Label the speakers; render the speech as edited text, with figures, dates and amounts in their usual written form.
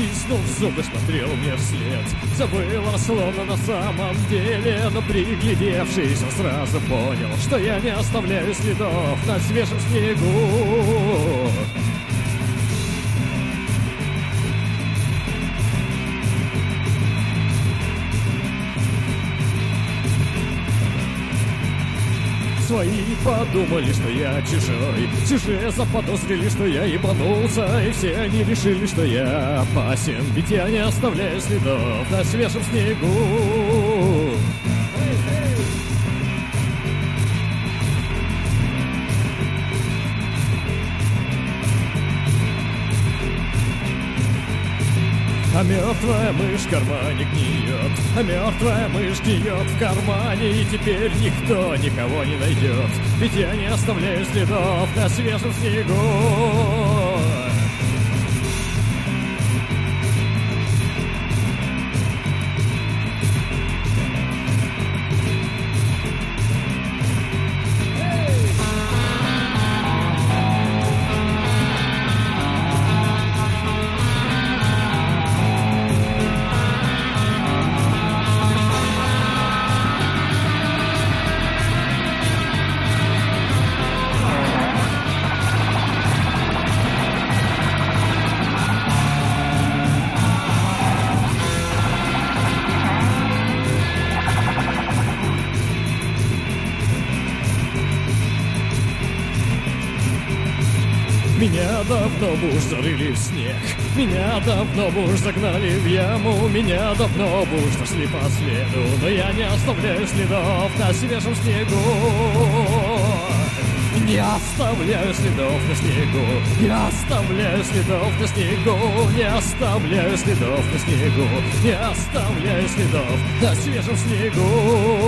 Speaker 1: стиснув зубы, смотрел мне вслед. Все было словно на самом деле, но приглядевшись, он сразу понял, что я не оставляю следов на свежем снегу. Свои подумали, что я чужой, чужие заподозрили, что я ебанулся, и все они решили, что я опасен, ведь я не оставляю следов на свежем снегу. А мертвая мышь в кармане гниет, а мертвая мышь гниет в кармане, и теперь никто никого не найдет, ведь я не оставляю следов на свежем снегу. Меня давно уж зарыли в снег, меня давно уж загнали в яму, меня давно уж нашли по следу, но я не оставляю следов на свежем снегу. Не оставляю следов на снегу, не оставляю следов на снегу, не оставляю следов на снегу, не оставляю следов на свежем снегу.